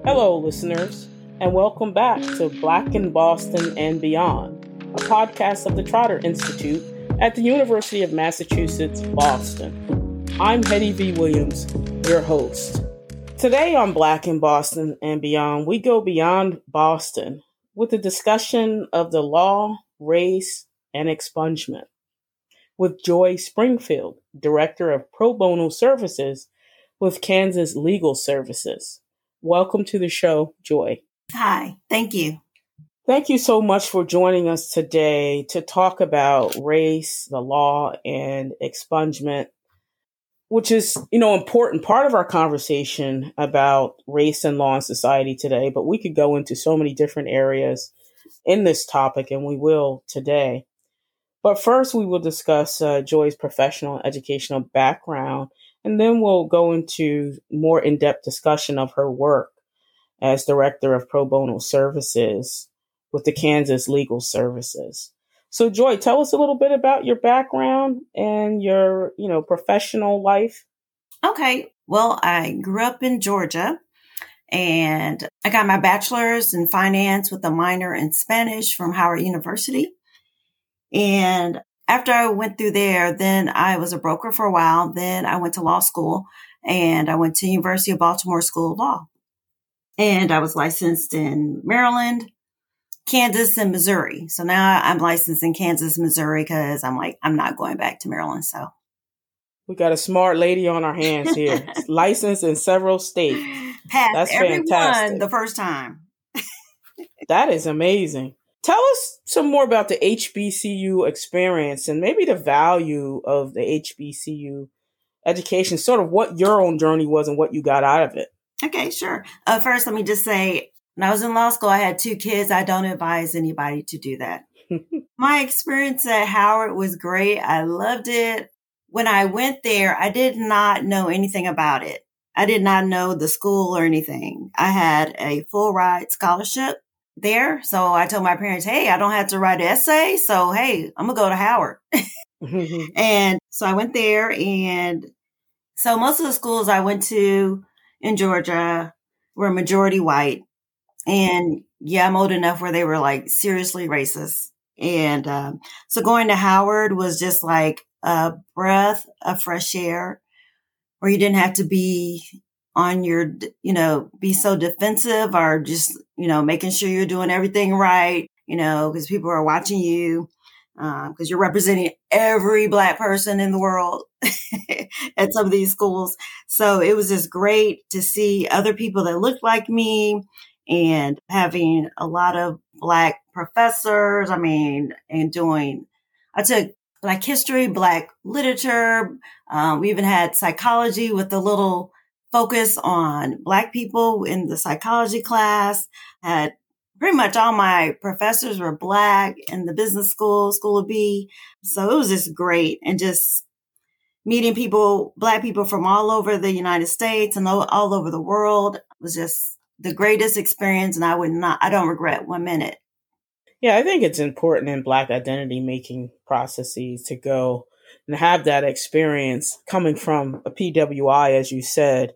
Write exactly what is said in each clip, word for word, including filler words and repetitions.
Hello, listeners, and welcome back to Black in Boston and Beyond, a podcast of the Trotter Institute at the University of Massachusetts, Boston. I'm Hetty V. Williams, your host. Today on Black in Boston and Beyond, we go beyond Boston with a discussion of the law, race, and expungement with Joy Springfield, Director of Pro Bono Services with Kansas Legal Services. Welcome to the show, Joy. Hi, thank you. Thank you so much for joining us today to talk about race, the law, and expungement, which is, you know, important part of our conversation about race and law in society today. But we could go into so many different areas in this topic, and we will today. But first, we will discuss uh, Joy's professional and educational background, and then we'll go into more in-depth discussion of her work as Director of Pro Bono Services with the Kansas Legal Services. So, Joy, tell us a little bit about your background and your, you know, professional life. Okay. Well, I grew up in Georgia, and I got my bachelor's in finance with a minor in Spanish from Howard University. And after I went through there, then I was a broker for a while. Then I went to law school, and I went to University of Baltimore School of Law. And I was licensed in Maryland, Kansas, and Missouri. So now I'm licensed in Kansas, Missouri, because I'm like, I'm not going back to Maryland. So we got a smart lady on our hands here, licensed in several states. Passed That's everyone fantastic. The first time. That is amazing. Tell us some more about the H B C U experience and maybe the value of the H B C U education, sort of what your own journey was and what you got out of it. Okay, sure. Uh, first, let me just say, when I was in law school, I had two kids. I don't advise anybody to do that. My experience at Howard was great. I loved it. When I went there, I did not know anything about it. I did not know the school or anything. I had a full ride scholarship there. So I told my parents, hey, I don't have to write an essay. So, hey, I'm going to go to Howard. And so I went there. And so most of the schools I went to in Georgia were majority white. And yeah, I'm old enough where they were like seriously racist. And um, so going to Howard was just like a breath of fresh air where you didn't have to be on your, you know, be so defensive or just, you know, making sure you're doing everything right, you know, because people are watching you, because um, you're representing every Black person in the world at some of these schools. So it was just great to see other people that looked like me and having a lot of Black professors. I mean, and doing, I took Black history, Black literature. Um, we even had psychology with a little focus on Black people in the psychology class. Had pretty much all my professors were Black in the business school, School of B. So it was just great. And just meeting people, Black people from all over the United States and all, all over the world was just the greatest experience. And I would not, I don't regret one minute. Yeah, I think it's important in Black identity making processes to go and have that experience coming from a P W I, as you said.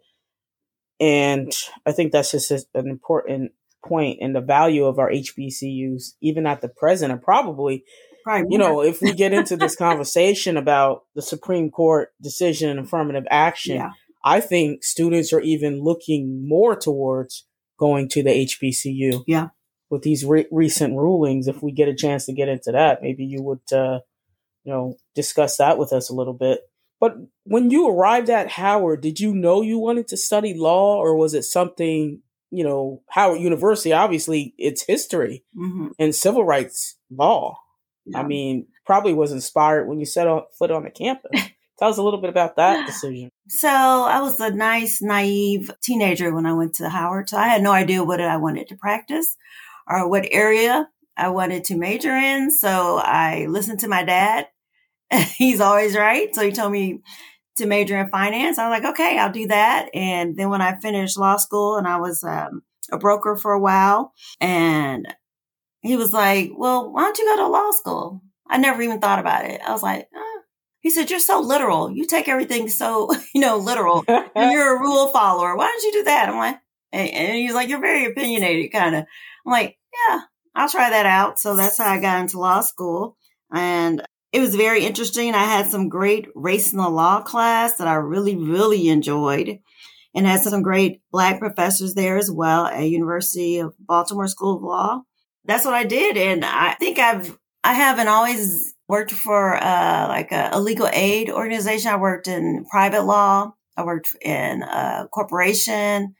And I think that's just an important point in the value of our H B C Us, even at the present, and probably, Right. you know, if we get into this conversation about the Supreme Court decision and affirmative action, Yeah. I think students are even looking more towards going to the H B C U. Yeah. With these re- recent rulings. If we get a chance to get into that, maybe you would, uh, you know, discuss that with us a little bit. But when you arrived at Howard, did you know you wanted to study law, or was it something, you know, Howard University, obviously it's history Mm-hmm. and civil rights law. Yeah. I mean, probably was inspired when you set on, foot on the campus. Tell us a little bit about that decision. So I was a nice, naive teenager when I went to Howard. So I had no idea what I wanted to practice or what area I wanted to major in. So I listened to my dad. He's always right. So he told me to major in finance. I was like, okay, I'll do that. And then when I finished law school and I was um, a broker for a while, and he was like, well, why don't you go to law school? I never even thought about it. I was like, oh. He said, you're so literal. You take everything so, you know, literal. And you're a rule follower. Why don't you do that? I'm like, And, and he's like, you're very opinionated, kind of. I'm like, yeah, I'll try that out. So that's how I got into law school. And it was very interesting. I had some great race in the law class that I really, really enjoyed, and had some great Black professors there as well at University of Baltimore School of Law. That's what I did. And I think I've, I haven't always worked for uh, like a, a legal aid organization. I worked in private law. I worked in a corporation.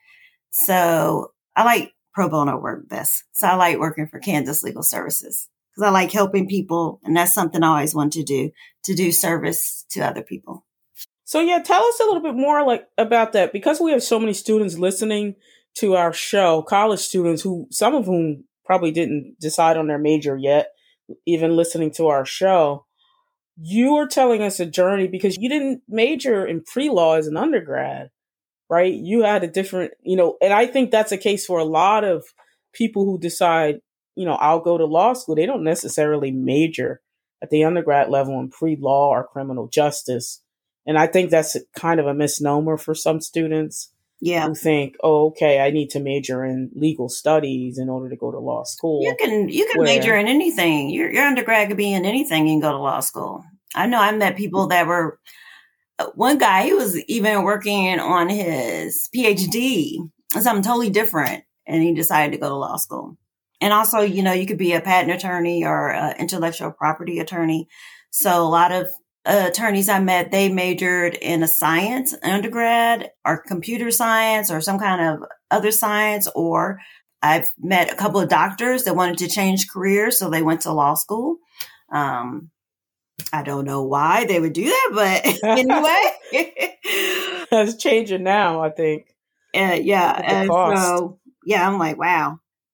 So I like pro bono work best. So I like working for Kansas Legal Services because I like helping people. And that's something I always want to do, to do service to other people. So yeah, tell us a little bit more like about that, because we have so many students listening to our show, college students who, some of whom probably didn't decide on their major yet, even listening to our show. You were telling us a journey because you didn't major in pre-law as an undergrad, right? You had a different, you know, and I think that's a case for a lot of people who decide, you know, I'll go to law school. They don't necessarily major at the undergrad level in pre-law or criminal justice. And I think that's kind of a misnomer for some students yeah. who think, oh, okay, I need to major in legal studies in order to go to law school. You can you can where, major in anything. Your, your undergrad could be in anything. You can go to law school. I know I met people that were, one guy, he was even working on his P H D, something totally different, and he decided to go to law school. And also, you know, you could be a patent attorney or an intellectual property attorney. So a lot of uh, attorneys I met, they majored in a science undergrad or computer science or some kind of other science. Or I've met a couple of doctors that wanted to change careers, so they went to law school. Um, I don't know why they would do that, but anyway. It's changing now, I think. Uh, yeah. And so, yeah, I'm like, wow.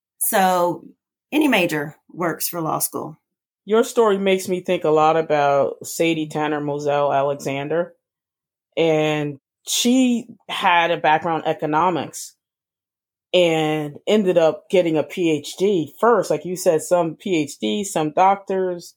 So any major works for law school. Your story makes me think a lot about Sadie Tanner Moselle Alexander. And she had a background in economics and ended up getting a P H D first. Like you said, some P H Ds, some doctors.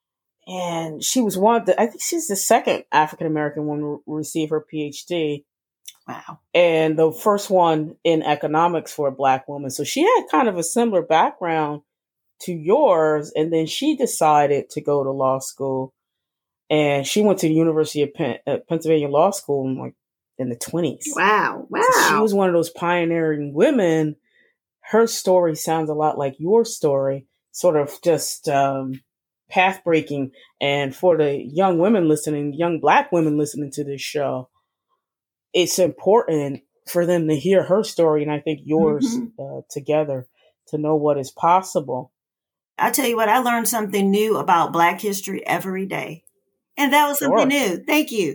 And she was one of the, I think she's the second African-American woman to receive her P H D. Wow. And the first one in economics for a Black woman. So she had kind of a similar background to yours. And then she decided to go to law school. And she went to the University of Penn, uh, Pennsylvania Law School in like in the twenties. Wow. Wow. So she was one of those pioneering women. Her story sounds a lot like your story, sort of just um, path breaking. And for the young women listening, young Black women listening to this show, it's important for them to hear her story, and I think yours mm-hmm. uh, together, to know what is possible. I tell you what, I learned something new about Black history every day. And that was sure. something new. Thank you.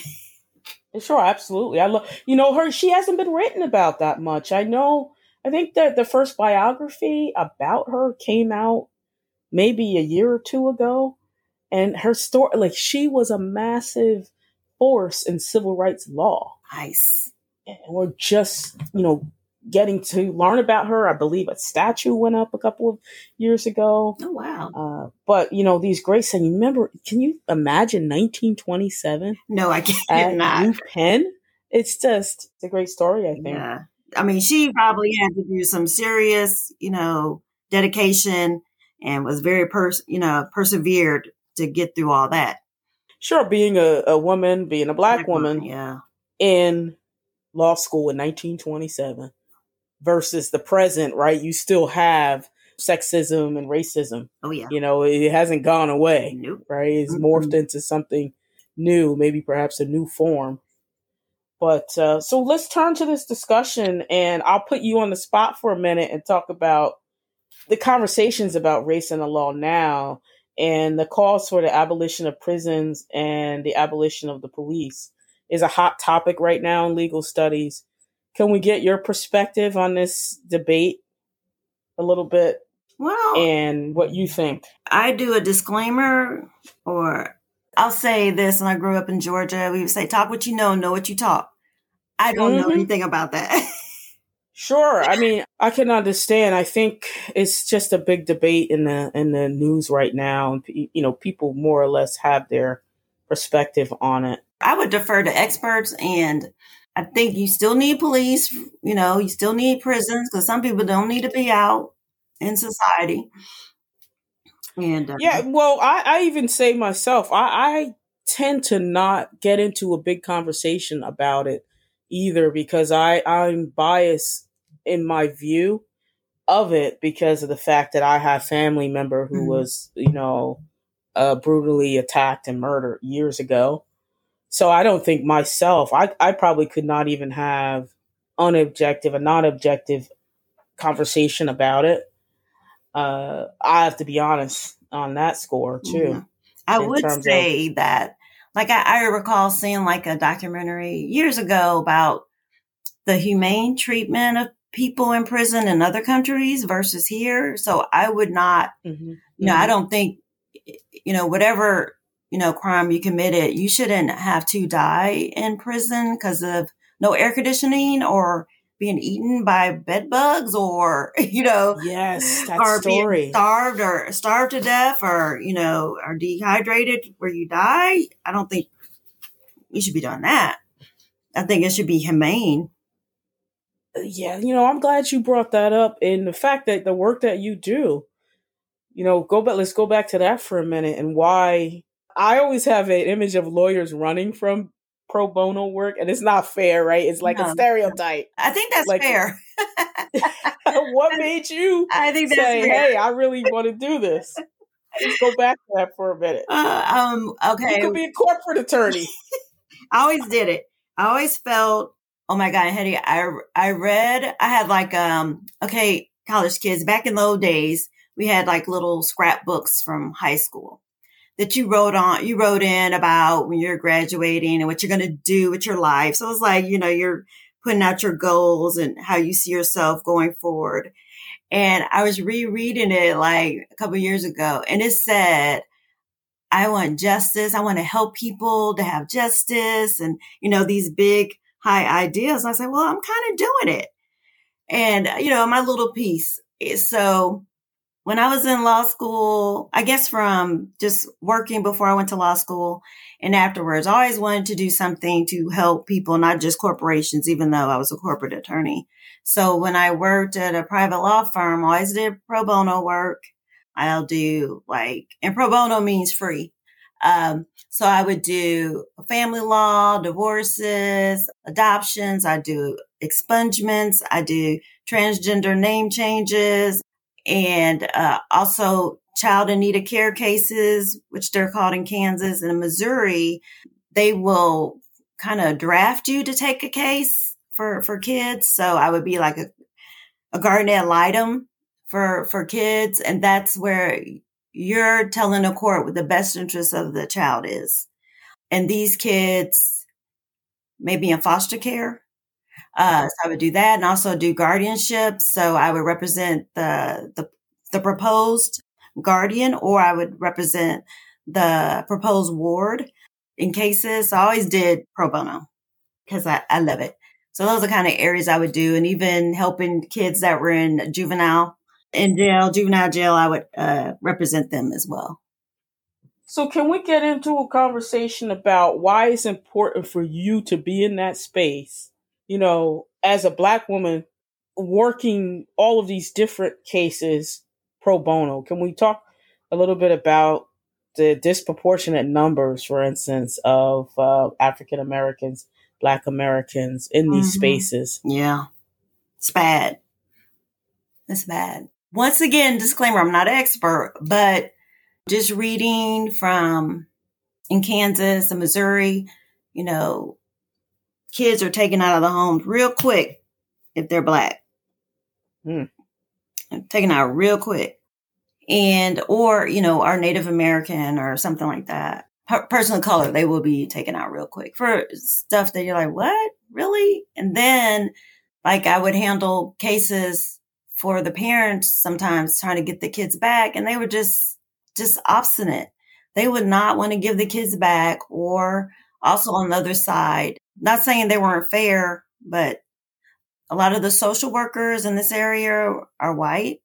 Sure, absolutely. I love, you know, her, she hasn't been written about that much. I know, I think that the first biography about her came out maybe a year or two ago. And her story, like, she was a massive force in civil rights law. Nice. And we're just, you know, getting to learn about her. I believe a statue went up a couple of years ago. Oh, wow. Uh, but, you know, these great sayings, remember, can you imagine nineteen twenty-seven? No, I can't. At UPenn? It's just, it's a great story, I think. Yeah. I mean, she probably had to do some serious, you know, dedication and was very, pers- you know, persevered to get through all that. Sure, being a, a woman, being a Black, Black woman, woman yeah. in law school in nineteen twenty-seven versus the present, right? You still have sexism and racism. Oh, yeah. You know, it hasn't gone away, nope. right? It's mm-hmm. morphed into something new, maybe perhaps a new form. But uh, so let's turn to this discussion, and I'll put you on the spot for a minute and talk about the conversations about race in the law now and the calls for the abolition of prisons and the abolition of the police is a hot topic right now in legal studies. Can we get your perspective on this debate a little bit? Well, and what you think? I do a disclaimer, or I'll say this, and I grew up in Georgia. We would say, talk what you know, know what you talk. I don't mm-hmm. know anything about that. Sure. I mean, I can understand. I think it's just a big debate in the in the news right now. And, you know, people more or less have their perspective on it. I would defer to experts, and I think you still need police, you know, you still need prisons because some people don't need to be out in society. And uh, Yeah, well, I, I even say myself, I, I tend to not get into a big conversation about it either because I, I'm biased in my view of it because of the fact that I have family member who mhm. was, you know, uh, brutally attacked and murdered years ago. So I don't think myself, I, I probably could not even have unobjective, a non-objective conversation about it. Uh, I have to be honest on that score Yeah. too, I in would terms of, say that, like, I, I recall seeing like a documentary years ago about the humane treatment of people in prison in other countries versus here. So I would not, mhm, you know, I mhm. don't think, you know, whatever, you know, crime you committed, you shouldn't have to die in prison because of no air conditioning or being eaten by bed bugs or, you know, Yes, that or being story. starved or starved to death or, you know, or dehydrated where you die. I don't think you should be doing that. I think it should be humane. Yeah, you know, I'm glad you brought that up, and the fact that the work that you do, you know, go back. Let's go back to that for a minute, and why I always have an image of lawyers running from pro bono work, and it's not fair, right? It's like a No, stereotype. I think that's Like, fair. what made you I think that's say, fair. "Hey, I really want to do this"? Let's go back to that for a minute. Uh, um, You okay. could be a corporate attorney. I always did it. I always felt, oh my God, Hetty, I, I read, I had like, um, okay, college kids back in the old days, we had like little scrapbooks from high school that you wrote on, you wrote in about when you're graduating and what you're going to do with your life. So it was like, you know, you're putting out your goals and how you see yourself going forward. And I was rereading it like a couple of years ago and it said, I want justice. I want to help people to have justice and, you know, these big high ideas. And I said, well, I'm kind of doing it. And, you know, my little piece. So when I was in law school, I guess from just working before I went to law school and afterwards, I always wanted to do something to help people, not just corporations, even though I was a corporate attorney. So when I worked at a private law firm, I always did pro bono work. I'll do like, and pro bono means free. Um, so I would do family law, divorces, adoptions. I do expungements. I do transgender name changes and, uh, also child in need of care cases, which they're called in Kansas and in Missouri. They will kind of draft you to take a case for, for kids. So I would be like a, a guardian ad litem for, for kids. And that's where you're telling the court what the best interest of the child is. And these kids may be in foster care. Uh, so I would do that and also do guardianship. So I would represent the, the, the proposed guardian or I would represent the proposed ward in cases. So I always did pro bono because I, I love it. So those are kind of areas I would do. And even helping kids that were in juvenile in jail, juvenile jail, I would uh, represent them as well. So can we get into a conversation about why it's important for you to be in that space? You know, as a Black woman working all of these different cases pro bono, can we talk a little bit about the disproportionate numbers, for instance, of uh, African Americans, Black Americans in these Mm-hmm. spaces? Yeah, it's bad. It's bad. Once again, disclaimer, I'm not an expert, but just reading from in Kansas and Missouri, you know, kids are taken out of the homes real quick if they're Black. Hmm. Taken out real quick. And, or, you know, are Native American or something like that. Per- person of color, they will be taken out real quick for stuff that you're like, what? Really? And then, like, I would handle cases for the parents sometimes trying to get the kids back, and they were just, just obstinate. They would not want to give the kids back, or also on the other side, not saying they weren't fair, but a lot of the social workers in this area are white.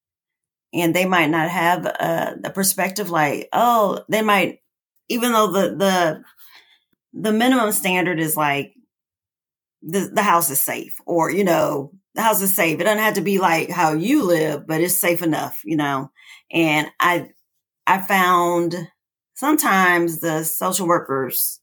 And they might not have a, a perspective like, oh, they might, even though the, the, the minimum standard is like the, the house is safe, or, you know, the house is safe. It doesn't have to be like how you live, but it's safe enough, you know? And I, I found sometimes the social workers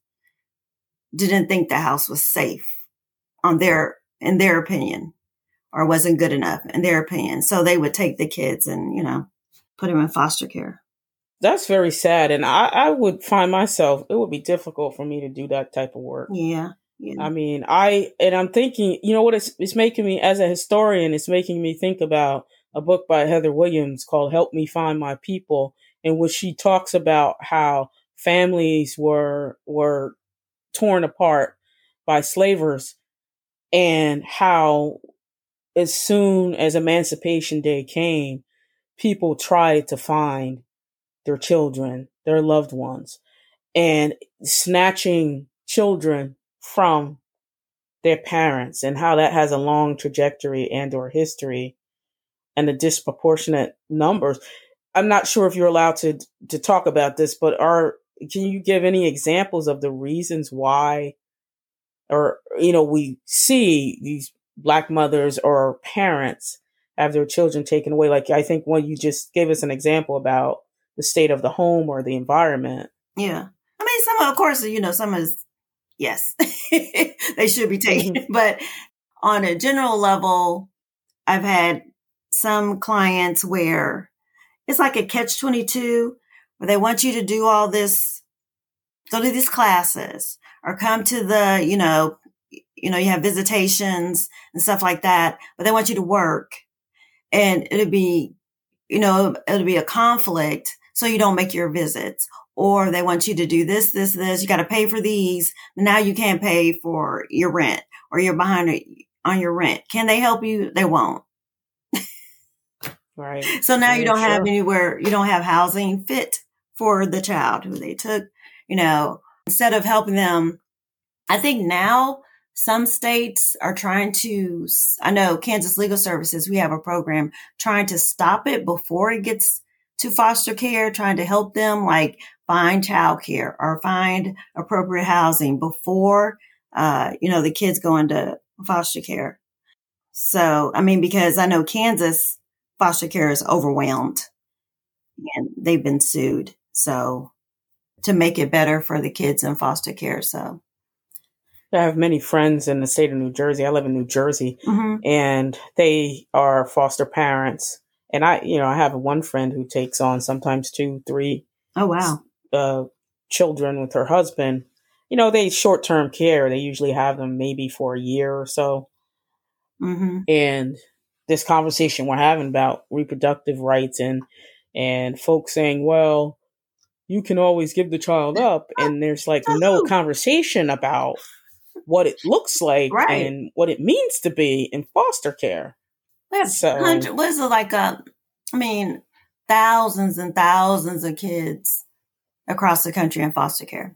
didn't think the house was safe on their, in their opinion, or wasn't good enough in their opinion. So they would take the kids and, you know, put them in foster care. That's very sad. And I, I would find myself, it would be difficult for me to do that type of work. Yeah. Yeah. I mean, I, and I'm thinking, you know what, it's, it's making me, as a historian, it's making me think about a book by Heather Williams called Help Me Find My People, in which she talks about how families were, were torn apart by slavers, and how as soon as Emancipation Day came, people tried to find their children, their loved ones, and snatching children from their parents, and how that has a long trajectory and or history, and the disproportionate numbers. I'm not sure if you're allowed to to talk about this, but are can you give any examples of the reasons why, or, you know, we see these Black mothers or parents have their children taken away? Like, I think when you just gave us an example about the state of the home or the environment. Yeah. I mean, some, of course, you know, some is, yes, they should be taken. But on a general level, I've had some clients where it's like a catch twenty-two, where they want you to do all this, go to these classes, or come to the, you know, you know, you have visitations and stuff like that, but they want you to work, and it'll be, you know, it'll be a conflict. So you don't make your visits, or they want you to do this, this, this. You got to pay for these. Now you can't pay for your rent, or you're behind on your rent. Can they help you? They won't. Right. So now yeah, you don't sure. have anywhere, you don't have housing fit for the child who they took, you know, instead of helping them. I think now some states are trying to, I know Kansas Legal Services, we have a program trying to stop it before it gets to foster care, trying to help them like find childcare or find appropriate housing before, uh, you know, the kids go into foster care. So, I mean, because I know Kansas foster care is overwhelmed and they've been sued. So to make it better for the kids in foster care. So I have many friends in the state of New Jersey. I live in New Jersey, mm-hmm. and they are foster parents. And I, you know, I have one friend who takes on sometimes two, three, oh wow, uh, children with her husband. You know, they short-term care. They usually have them maybe for a year or so. Mm-hmm. And this conversation we're having about reproductive rights, and and folks saying, well, you can always give the child up, and there's like no conversation about what it looks like right. and what it means to be in foster care. That's so, what is it like? A, I mean, thousands and thousands of kids across the country in foster care.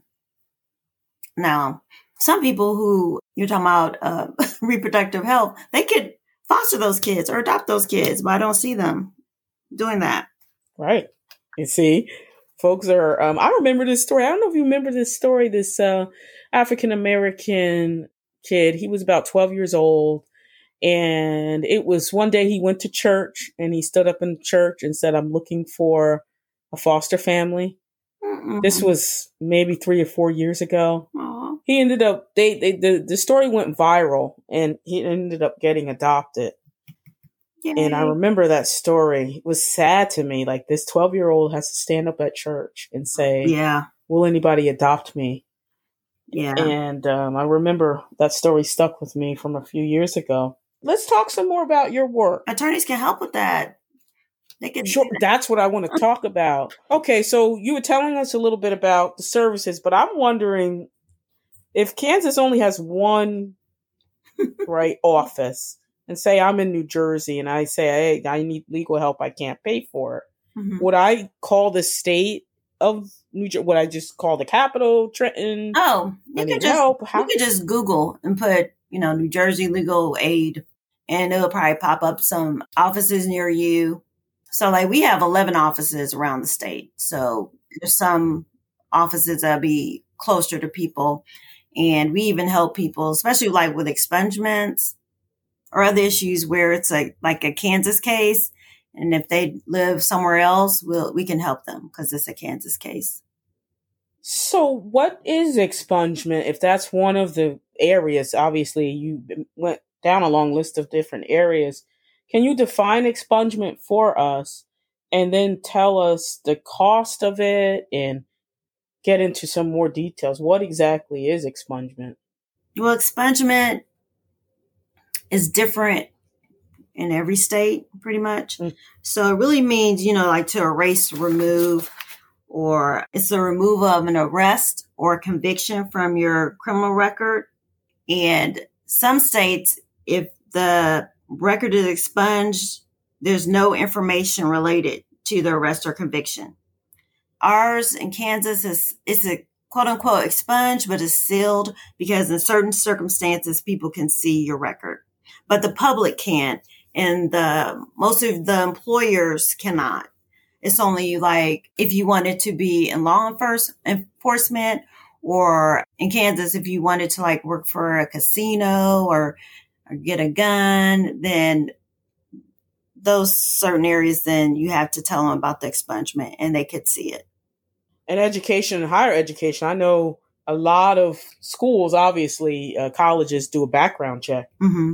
Now, some people who you're talking about uh, reproductive health, they could foster those kids or adopt those kids, but I don't see them doing that. Right. You see, folks are, um, I remember this story. I don't know if you remember this story, this uh, African-American kid. He was about twelve years old. And it was one day he went to church, and he stood up in church and said, I'm looking for a foster family. Mm-mm. This was maybe three or four years ago. Aww. He ended up, they, they the, the story went viral, and he ended up getting adopted. Yay. And I remember that story. It was sad to me. Like, this twelve year old has to stand up at church and say, yeah, will anybody adopt me? Yeah. And um, I remember that story stuck with me from a few years ago. Let's talk some more about your work. Attorneys can help with that. They can. Sure, that's what I want to talk about. Okay, so you were telling us a little bit about the services, but I'm wondering if Kansas only has one right office, and say I'm in New Jersey and I say, hey, I need legal help, I can't pay for it. Mm-hmm. Would I call the state of New Jersey? Would I just call the capital, Trenton? Oh, you could just help? How- you could just Google and put, you know, New Jersey Legal Aid, and it'll probably pop up some offices near you. So like we have eleven offices around the state. So there's some offices that'll be closer to people. And we even help people, especially like with expungements or other issues where it's like, like a Kansas case. And if they live somewhere else, we'll, we can help them because it's a Kansas case. So what is expungement? If that's one of the areas, obviously you went down a long list of different areas. Can you define expungement for us and then tell us the cost of it and get into some more details? What exactly is expungement? Well, expungement is different in every state, pretty much. Mm. So it really means, you know, like to erase, remove, or it's a removal of an arrest or conviction from your criminal record. And some states, if the record is expunged, there's no information related to the arrest or conviction. Ours in Kansas is, it's a quote unquote expunged, but it's sealed because in certain circumstances, people can see your record, but the public can't. And the, most of the employers cannot. It's only like if you wanted to be in law enforcement or in Kansas, if you wanted to like work for a casino or, or get a gun, then those certain areas, then you have to tell them about the expungement and they could see it. In education and higher education, I know a lot of schools, obviously, uh, colleges do a background check mm-hmm.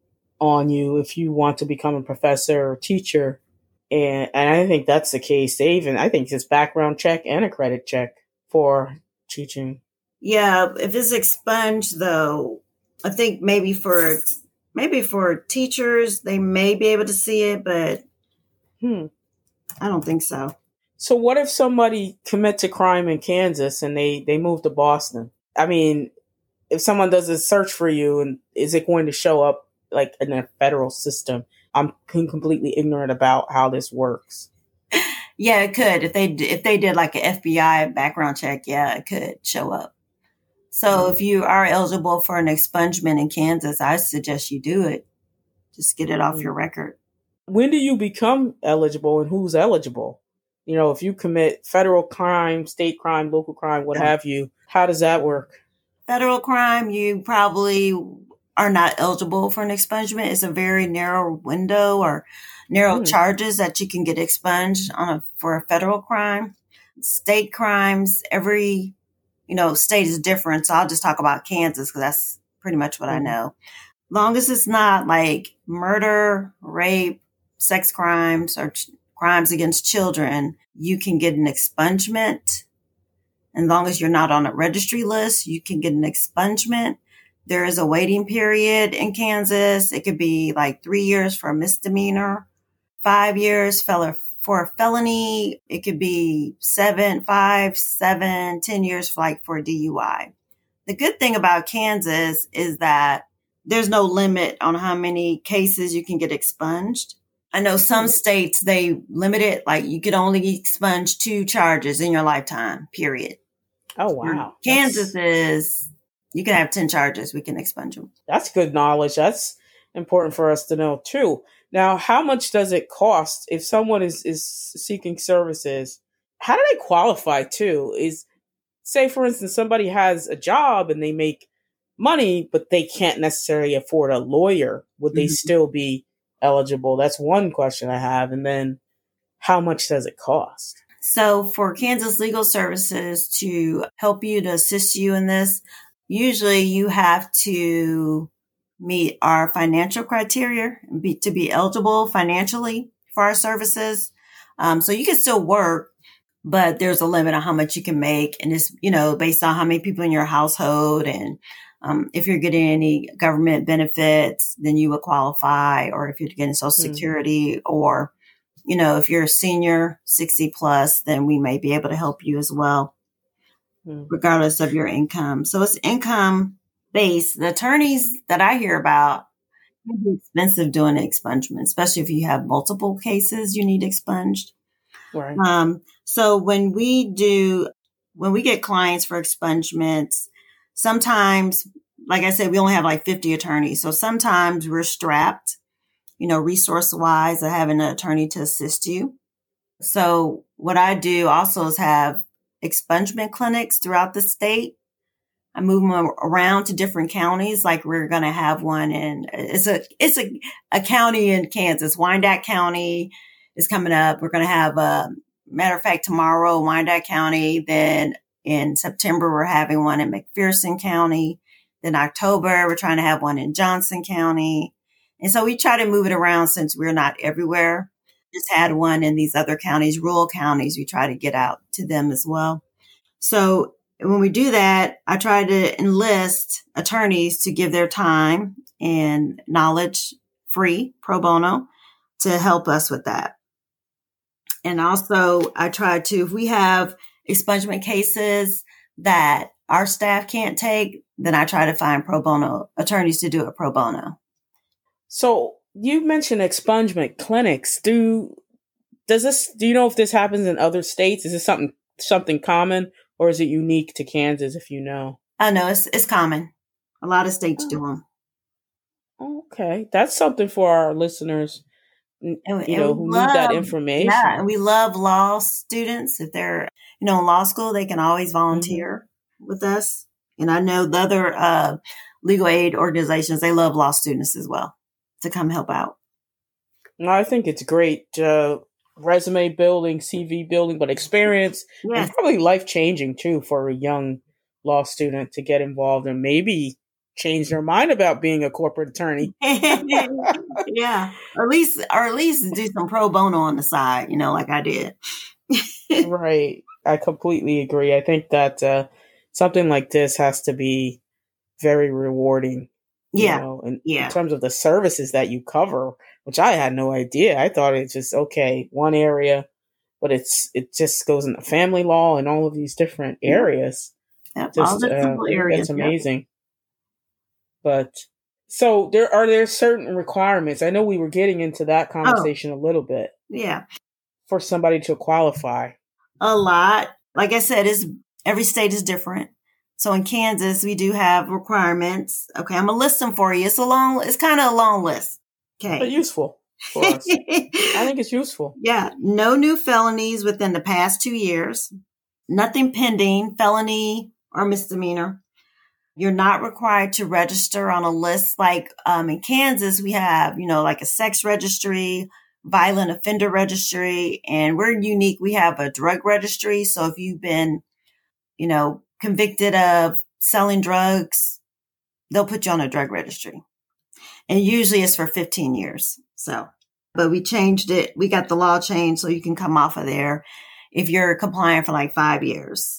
on you if you want to become a professor or teacher. And, and I think that's the case. They even, I think it's background check and a credit check for teaching. Yeah. If it's expunged though, I think maybe for, maybe for teachers, they may be able to see it, but hmm. I don't think so. So what if somebody commits a crime in Kansas and they, they move to Boston? I mean, if someone does a search for you, and is it going to show up like in a federal system? I'm completely ignorant about how this works. Yeah, it could. If they if they did like an F B I background check, yeah, it could show up. So mm-hmm. if you are eligible for an expungement in Kansas, I suggest you do it. Just get it off mm-hmm. your record. When do you become eligible and who's eligible? You know, if you commit federal crime, state crime, local crime, what yeah. have you, how does that work? Federal crime, you probably are not eligible for an expungement. It's a very narrow window or narrow mm. charges that you can get expunged on a, for a federal crime. State crimes, every, you know, state is different. So I'll just talk about Kansas because that's pretty much what mm. I know. Long as it's not like murder, rape, sex crimes, or ch- crimes against children, you can get an expungement. And long as you're not on a registry list, you can get an expungement. There is a waiting period in Kansas. It could be like three years for a misdemeanor, five years for a felony. It could be seven, five, seven, ten years for like for a D U I. The good thing about Kansas is that there's no limit on how many cases you can get expunged. I know some states, they limit it, like you could only expunge two charges in your lifetime, period. Oh, wow. Kansas That's... is... You can have ten charges. We can expunge them. That's good knowledge. That's important for us to know, too. Now, how much does it cost if someone is, is seeking services? How do they qualify, too? Is, say, for instance, somebody has a job and they make money, but they can't necessarily afford a lawyer. Would they mm-hmm. still be eligible? That's one question I have. And then how much does it cost? So for Kansas Legal Services to help you, to assist you in this, usually you have to meet our financial criteria be, to be eligible financially for our services. Um, so you can still work, but there's a limit on how much you can make. And it's, you know, based on how many people in your household and um, if you're getting any government benefits, then you would qualify. Or if you're getting Social Security mm-hmm. or, you know, if you're a senior sixty plus, then we may be able to help you as well. Regardless of your income. So it's income based. The attorneys that I hear about, it can be expensive doing an expungement, especially if you have multiple cases you need expunged. Right. Um, so when we do, when we get clients for expungements, sometimes, like I said, we only have like fifty attorneys. So sometimes we're strapped, you know, resource wise of having an attorney to assist you. So what I do also is have expungement clinics throughout the state. I move them around to different counties. Like we're going to have one in, it's a, it's a, a county in Kansas. Wyandotte County is coming up. We're going to have a, matter of fact, tomorrow, Wyandotte County. Then in September, we're having one in McPherson County. Then October, we're trying to have one in Johnson County. And so we try to move it around since we're not everywhere. Just had one in these other counties, rural counties. We try to get out to them as well. So when we do that, I try to enlist attorneys to give their time and knowledge free pro bono to help us with that. And also I try to, if we have expungement cases that our staff can't take, then I try to find pro bono attorneys to do it pro bono. So you mentioned expungement clinics. Do does this? Do you know if this happens in other states? Is this something something common, or is it unique to Kansas? If you know, I know it's it's common. A lot of states oh. do them. Okay, that's something for our listeners. And, you and know, who love, need that information. Yeah, and we love law students. If they're you know in law school, they can always volunteer mm-hmm. with us. And I know the other uh, legal aid organizations, they love law students as well to come help out. I think it's great. Uh, resume building, C V building, but experience yes. and probably life-changing too for a young law student to get involved and maybe change their mind about being a corporate attorney. Yeah. Or at least, or at least do some pro bono on the side, you know, like I did. Right. I completely agree. I think that uh, something like this has to be very rewarding. Yeah. You know, in, yeah. in terms of the services that you cover, which I had no idea. I thought it's just, okay, one area, but it's it just goes into family law and all of these different areas. Yeah. Just, all the uh, areas. That's amazing. Yeah. But so there are there certain requirements. I know we were getting into that conversation oh. a little bit. Yeah. For somebody to qualify. A lot. Like I said, is every state is different. So in Kansas, we do have requirements. Okay, I'm gonna list them for you. It's a long, it's kind of a long list. Okay, but useful for us. I think it's useful. Yeah, no new felonies within the past two years. Nothing pending, felony or misdemeanor. You're not required to register on a list like um, in Kansas. We have, you know, like a sex registry, violent offender registry, and we're unique. We have a drug registry. So if you've been, you know, convicted of selling drugs, they'll put you on a drug registry. And usually it's for fifteen years. So, but we changed it. We got the law changed so you can come off of there if you're compliant for like five years.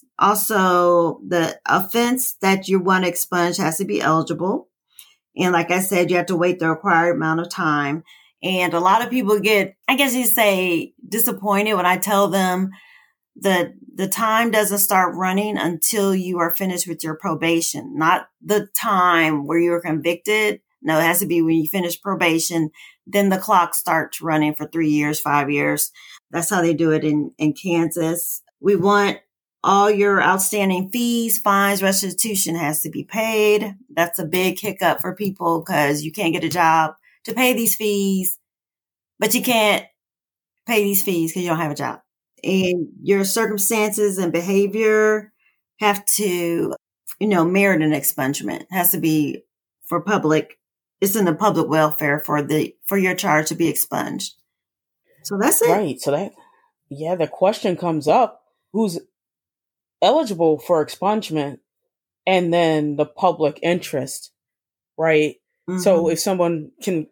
Also, the offense that you want to expunge has to be eligible. And like I said, you have to wait the required amount of time. And a lot of people get, I guess you say, disappointed when I tell them the the time doesn't start running until you are finished with your probation, not the time where you were convicted. No, it has to be when you finish probation. Then the clock starts running for three years, five years. That's how they do it in, in Kansas. We want all your outstanding fees, fines, restitution has to be paid. That's a big hiccup for people because you can't get a job to pay these fees, but you can't pay these fees because you don't have a job. And your circumstances and behavior have to, you know, merit an expungement. It has to be for public. It's in the public welfare for the for your charge to be expunged. So that's it. Right. So that, yeah, the question comes up: who's eligible for expungement, and then the public interest, right? Mm-hmm. So if someone can,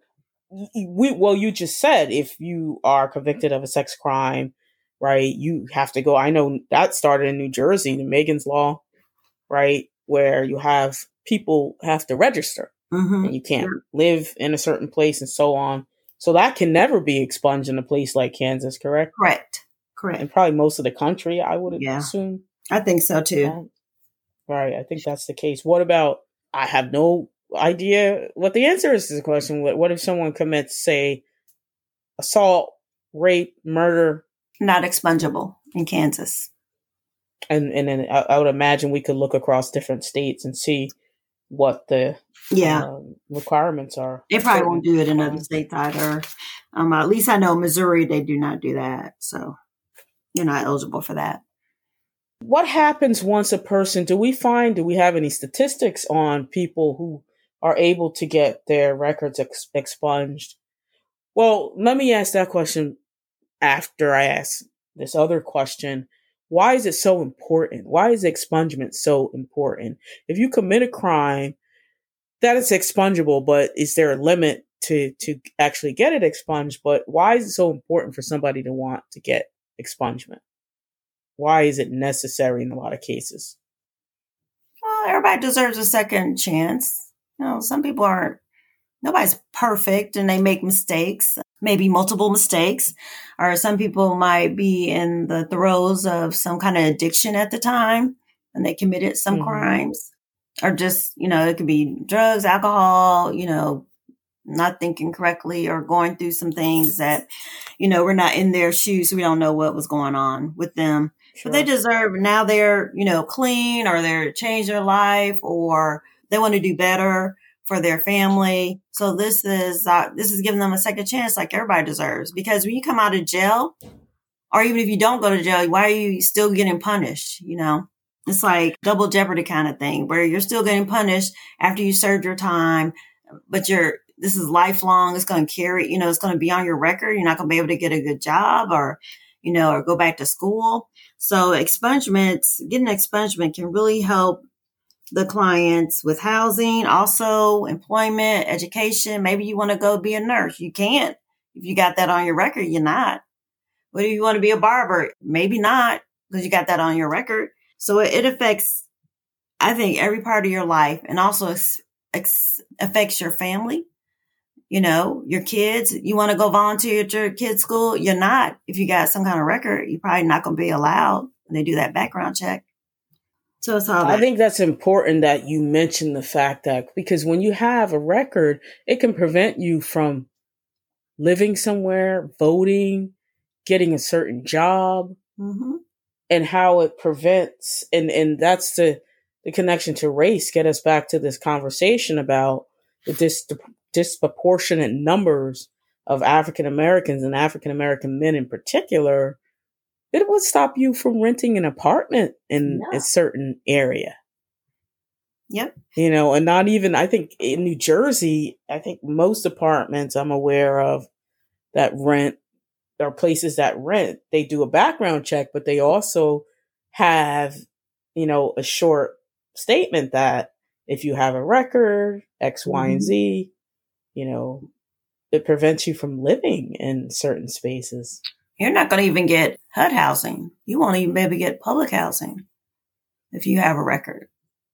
we well, you just said if you are convicted of a sex crime. Right, you have to go. I know that started in New Jersey, the Megan's Law, right, where you have people have to register, mm-hmm. and you can't yeah. live in a certain place and so on. So that can never be expunged in a place like Kansas, correct? Correct, correct. And probably most of the country, I would yeah. assume. I think so too. Right. right, I think that's the case. What about? I have no idea what the answer is to the question. What, what if someone commits, say, assault, rape, murder? Not expungible in Kansas. And and then I, I would imagine we could look across different states and see what the yeah um, requirements are. They probably won't do it in other states either. Um, at least I know Missouri, they do not do that. So you're not eligible for that. What happens once a person, do we find, do we have any statistics on people who are able to get their records ex- expunged? Well, let me ask that question after I ask this other question. Why is it so important? Why is expungement so important? If you commit a crime, that is expungible, but is there a limit to, to actually get it expunged? But why is it so important for somebody to want to get expungement? Why is it necessary in a lot of cases? Well, everybody deserves a second chance. You know, some people aren't, nobody's perfect and they make mistakes, maybe multiple mistakes, or some people might be in the throes of some kind of addiction at the time and they committed some mm-hmm. crimes, or just, you know, it could be drugs, alcohol, you know, not thinking correctly or going through some things that, you know, we're not in their shoes. So we don't know what was going on with them. Sure. But they deserve, now they're, you know, clean, or they're changed their life, or they want to do better for their family. So this is, uh, this is giving them a second chance like everybody deserves. Because when you come out of jail, or even if you don't go to jail, why are you still getting punished? You know, it's like double jeopardy kind of thing where you're still getting punished after you served your time, but you're, this is lifelong. It's going to carry, you know, it's going to be on your record. You're not going to be able to get a good job, or, you know, or go back to school. So expungements, getting expungement can really help the clients with housing, also employment, education. Maybe you want to go be a nurse. You can't. If you got that on your record, you're not. What if you want to be a barber? Maybe not, because you got that on your record. So it, it affects, I think, every part of your life, and also ex, ex, affects your family. You know, your kids, you want to go volunteer at your kid's school? You're not. If you got some kind of record, you're probably not going to be allowed when they do that background check. So it's all that. I think that's important that you mention the fact that, because when you have a record, it can prevent you from living somewhere, voting, getting a certain job, mm-hmm. and how it prevents, and, and that's the, the connection to race. Get us back to this conversation about the dis- disproportionate numbers of African Americans, and African American men in particular. It would stop you from renting an apartment in yeah. a certain area. Yep. You know, and not even, I think in New Jersey, I think most apartments I'm aware of that rent, or places that rent, they do a background check, but they also have, you know, a short statement that if you have a record, X, mm-hmm. Y, and Z, you know, it prevents you from living in certain spaces. You're not going to even get H U D housing. You won't even be able to get public housing if you have a record.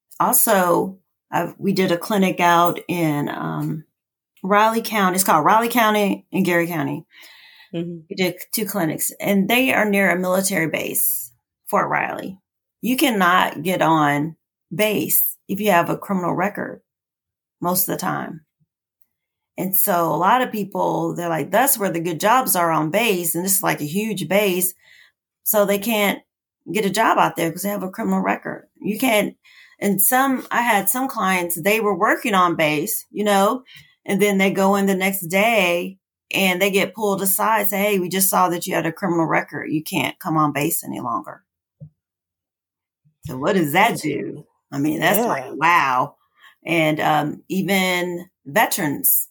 Also, I've, we did a clinic out in um, Riley County. It's called Riley County and Gary County. Mm-hmm. We did two clinics, and they are near a military base, Fort Riley. You cannot get on base if you have a criminal record most of the time. And so a lot of people, they're like, that's where the good jobs are, on base. And this is like a huge base. So they can't get a job out there because they have a criminal record. You can't. And some, I had some clients, they were working on base, you know, and then they go in the next day and they get pulled aside, say, hey, we just saw that you had a criminal record. You can't come on base any longer. So what does that do? I mean, that's yeah. like, wow. And um, even veterans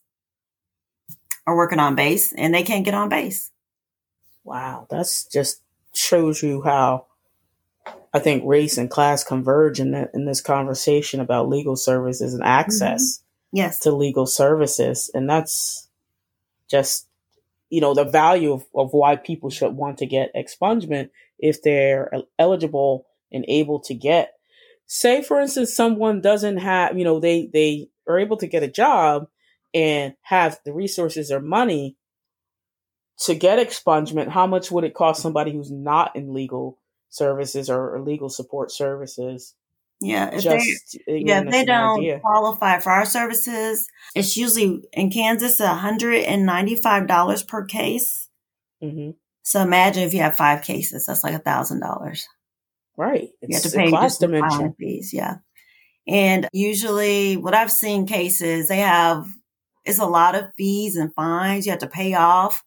are working on base and they can't get on base. Wow. That's just shows you how I think race and class converge in, the, in this conversation about legal services and access mm-hmm. yes. to legal services. And that's just, you know, the value of, of why people should want to get expungement if they're eligible and able to get, say, for instance, someone doesn't have, you know, they, they are able to get a job and have the resources or money to get expungement. How much would it cost somebody who's not in legal services or, or legal support services? Yeah, if Just, they, yeah, if they don't idea. qualify for our services, it's usually in Kansas one hundred ninety-five dollars per case. Mm-hmm. So imagine if you have five cases, that's like one thousand dollars. Right. You have to pay just the filing fees. Yeah. And usually what I've seen cases, they have, it's a lot of fees and fines you have to pay off.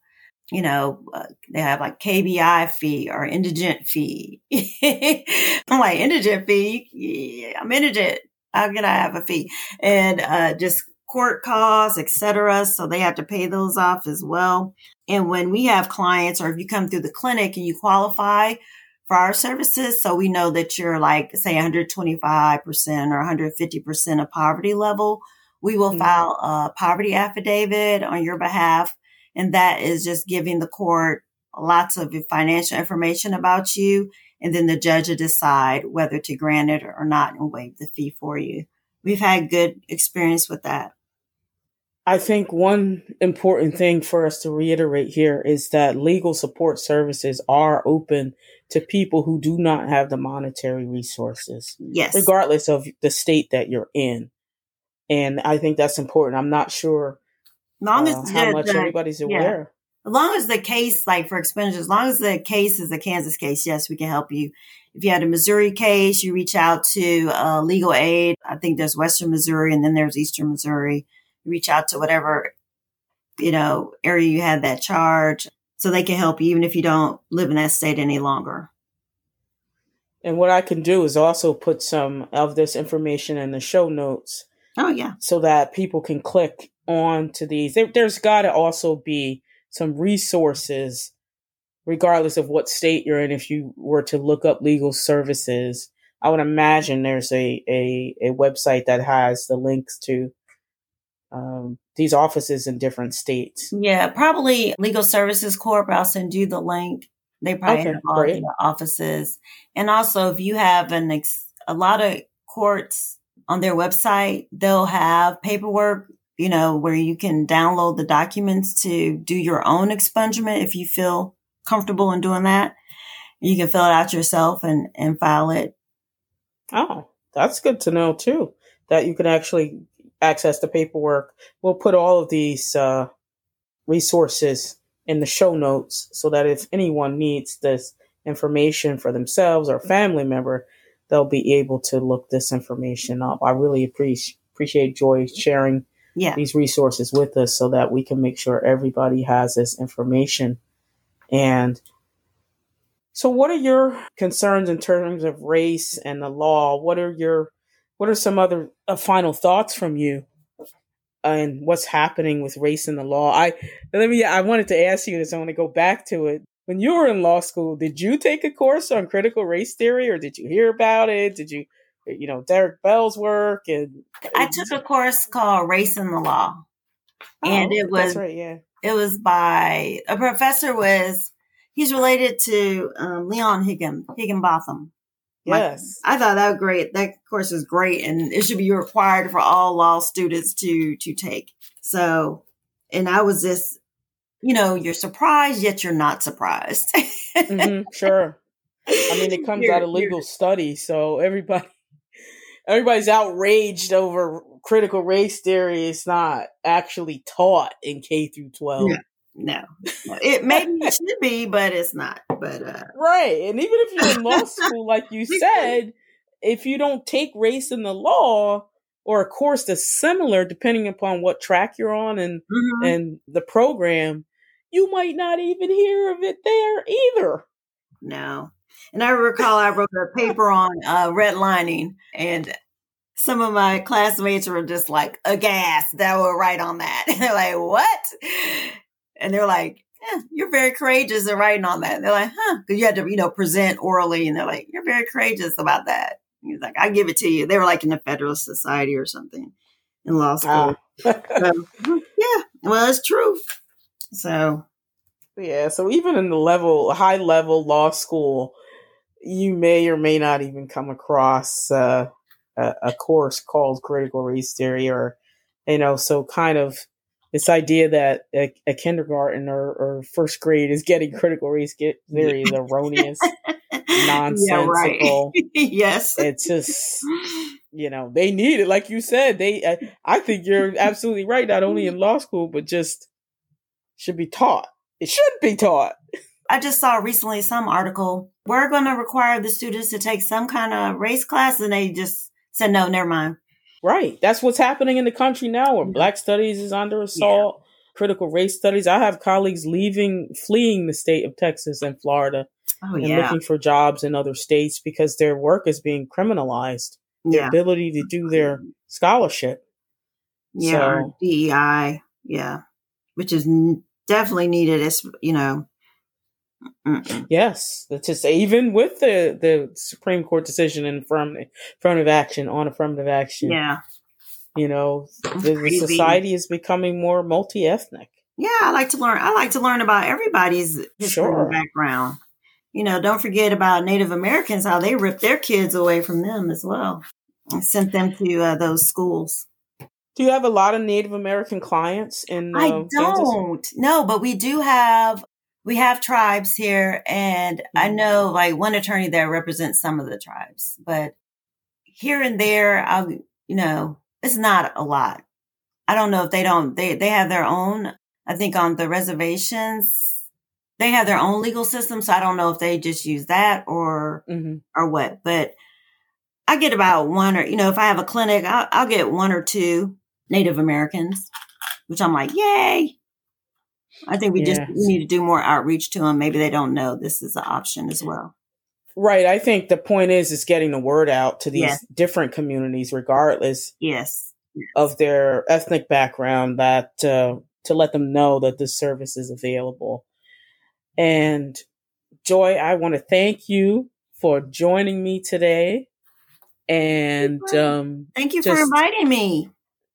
you know, uh, they have like K B I fee or indigent fee. I'm like, indigent fee? Yeah, I'm indigent. How can I have a fee? And uh, just court costs, et cetera. So they have to pay those off as well. And when we have clients, or if you come through the clinic and you qualify for our services, so we know that you're like, say, one hundred twenty-five percent or one hundred fifty percent of poverty level, we will mm-hmm. file a poverty affidavit on your behalf. And that is just giving the court lots of financial information about you. And then the judge will decide whether to grant it or not and waive the fee for you. We've had good experience with that. I think one important thing for us to reiterate here is that legal support services are open to people who do not have the monetary resources, yes, regardless of the state that you're in. And I think that's important. I'm not sure long uh, as how the, much the, everybody's yeah. aware. As long as the case, like for expenditures, as long as the case is a Kansas case, yes, we can help you. If you had a Missouri case, you reach out to uh, legal aid. I think there's Western Missouri and then there's Eastern Missouri. You reach out to whatever, you know, area you had that charge so they can help you even if you don't live in that state any longer. And what I can do is also put some of this information in the show notes. Oh, yeah. So that people can click on to these. There, there's got to also be some resources, regardless of what state you're in. If you were to look up legal services, I would imagine there's a, a, a website that has the links to um, these offices in different states. Yeah, probably Legal Services Corp. I'll send you the link. They probably Okay, have all great. the offices. And also, if you have an ex- a lot of courts on their website, they'll have paperwork, you know, where you can download the documents to do your own expungement if you feel comfortable in doing that. You can fill it out yourself and, and file it. Oh, that's good to know, too, that you can actually access the paperwork. We'll put all of these uh, resources in the show notes so that if anyone needs this information for themselves or family member, they'll be able to look this information up. I really appreciate appreciate Joy sharing yeah. these resources with us so that we can make sure everybody has this information. And so what are your concerns in terms of race and the law? What are your, what are some other uh, final thoughts from you and what's happening with race and the law? I, let me, I wanted to ask you this. I want to go back to it. When you were in law school, did you take a course on critical race theory or did you hear about it? Did you, you know, Derek Bell's work? And I took a course called Race and the Law. Oh, and it was, that's right, yeah. It was by, a professor was, he's related to um, Leon Higgin, Higginbotham. Yes. My, I thought that was great. That course is great. And it should be required for all law students to, to take. So, and I was just, you know, you're surprised, yet you're not surprised. mm-hmm, sure. I mean, it comes you're, out of legal study. So everybody, everybody's outraged over critical race theory. It's not actually taught in K through twelve. No. No, it maybe it should be, but it's not. But uh, right, and even if you're in law school, like you said, if you don't take race in the law or a course that's similar, depending upon what track you're on and mm-hmm. and the program, you might not even hear of it there either. No, and I recall I wrote a paper on uh, redlining, and some of my classmates were just like aghast that were right on that. And they're like, "What?" And they're like, eh, you're very courageous in writing on that. And they're like, huh, because you had to, you know, present orally. And they're like, you're very courageous about that. And he's like, I give it to you. They were like in the Federalist Society or something in law school. Ah. so, yeah, well, it's true. So, yeah. So even in the level, high level law school, you may or may not even come across uh, a, a course called critical race theory or, you know, so kind of, this idea that a, a kindergarten or, or first grade is getting critical race theory is erroneous, nonsensical. Yeah, right. Yes. It's just, you know, they need it. Like you said, they. I, I think you're absolutely right. Not only in law school, but just should be taught. It should be taught. I just saw recently some article. We're going to require the students to take some kind of race class, and they just said, no, never mind. Right. That's what's happening in the country now where yeah. Black studies is under assault. critical race studies. I have colleagues leaving, fleeing the state of Texas and Florida Oh, and yeah. looking for jobs in other states because their work is being criminalized. Their Yeah. ability to do their scholarship. Yeah. So- or D E I. Yeah. Which is n- definitely needed as, you know. Mm-mm. Yes, that's just even with the, the Supreme Court decision in affirmative, affirmative action on affirmative action. Yeah. You know, That's the, the crazy. society is becoming more multi-ethnic. Yeah, I like to learn. I like to learn about everybody's history Sure. and background. You know, don't forget about Native Americans, how they ripped their kids away from them as well and sent them to uh, those schools. Do you have a lot of Native American clients in uh, I Kansas? don't. No, but we do have, we have tribes here. And I know like one attorney that represents some of the tribes, but here and there, I'll, you know, it's not a lot. I don't know if they don't, they, they have their own, I think on the reservations, they have their own legal system. So I don't know if they just use that or, Mm-hmm. or what, but I get about one or, you know, if I have a clinic, I'll, I'll get one or two Native Americans, which I'm like, yay. I think we just Yes. we need to do more outreach to them. Maybe they don't know this is an option as well. Right. I think the point is, is getting the word out to these Yes. different communities, regardless Yes. of their ethnic background, that uh, to let them know that this service is available. And Joy, I want to thank you for joining me today. And um, Thank you for just- inviting me.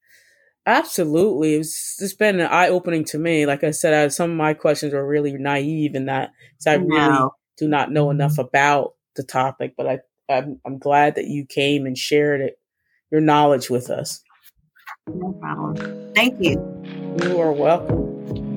absolutely, it's it's been eye opening to me. Like I said, I, some of my questions are really naive in that, so I really No. do not know enough about the topic. But I, I'm, I'm glad that you came and shared it, your knowledge with us. No problem. Thank you. You are welcome.